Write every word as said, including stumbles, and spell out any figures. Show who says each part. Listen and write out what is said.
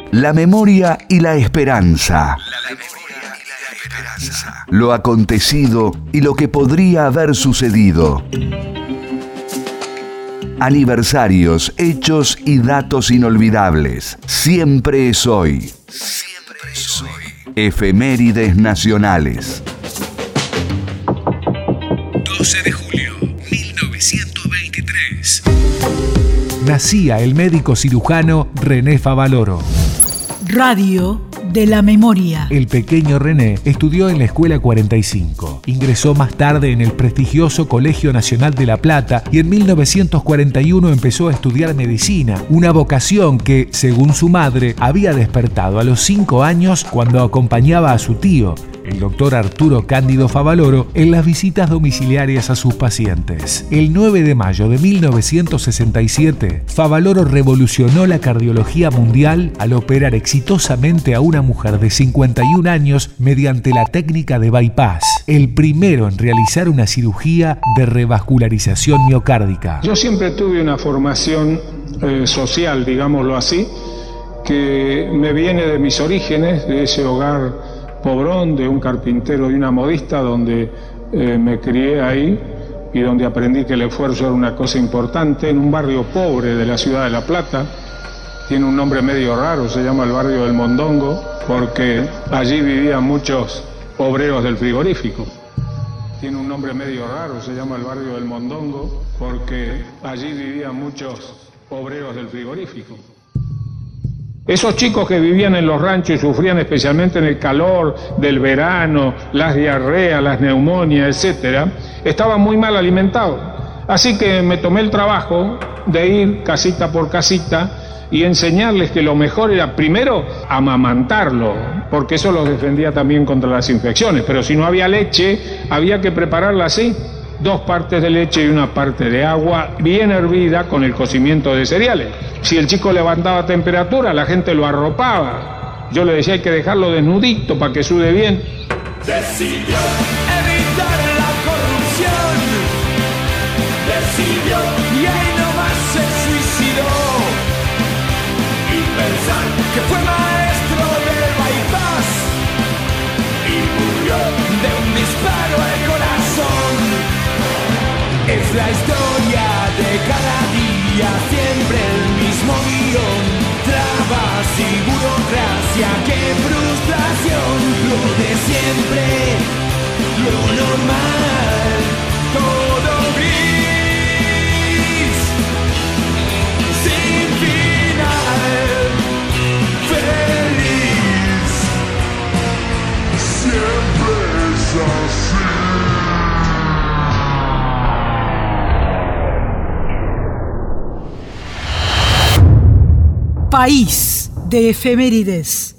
Speaker 1: La memoria y la esperanza. Lo acontecido y lo que podría haber sucedido. Aniversarios, hechos y datos inolvidables. Siempre es hoy. Siempre es hoy. Efemérides nacionales.
Speaker 2: doce de julio, mil novecientos veintitrés.
Speaker 3: Nacía el médico cirujano René Favaloro.
Speaker 4: Radio de la memoria.
Speaker 3: El pequeño René estudió en la Escuela cuarenta y cinco. Ingresó más tarde en el prestigioso Colegio Nacional de La Plata y en mil novecientos cuarenta y uno empezó a estudiar medicina, una vocación que, según su madre, había despertado a los cinco años cuando acompañaba a su tío, el doctor Arturo Cándido Favaloro, en las visitas domiciliarias a sus pacientes. El nueve de mayo de mil novecientos sesenta y siete, Favaloro revolucionó la cardiología mundial al operar exitosamente a una mujer de cincuenta y un años mediante la técnica de bypass, el primero en realizar una cirugía de revascularización miocárdica.
Speaker 5: Yo siempre tuve una formación eh, social, digámoslo así, que me viene de mis orígenes, de ese hogar pobrón, de un carpintero y una modista, donde eh, me crié ahí y donde aprendí que el esfuerzo era una cosa importante, en un barrio pobre de la ciudad de La Plata. Tiene un nombre medio raro, se llama el barrio del Mondongo, porque allí vivían muchos obreros del frigorífico. Tiene un nombre medio raro, se llama el barrio del Mondongo, porque allí vivían muchos obreros del frigorífico. Esos chicos que vivían en los ranchos y sufrían especialmente en el calor del verano, las diarreas, las neumonias, etcétera, estaban muy mal alimentados. Así que me tomé el trabajo de ir casita por casita y enseñarles que lo mejor era primero amamantarlo, porque eso los defendía también contra las infecciones. Pero si no había leche, había que prepararla así: dos partes de leche y una parte de agua bien hervida con el cocimiento de cereales. Si el chico levantaba temperatura, la gente lo arropaba. Yo le decía, hay que dejarlo desnudito para que sude bien.
Speaker 6: Decidió evitar la corrupción. Decidió y ahí nomás se suicidó. Y pensar que fue maestro del bypass y murió de un disparo al corazón. Es la historia de cada día, siempre el mismo guión. Trabas y burocracia, qué frustración. Lo de siempre, lo normal, todo gris, sin final, feliz. Siempre es así.
Speaker 4: País de efemérides.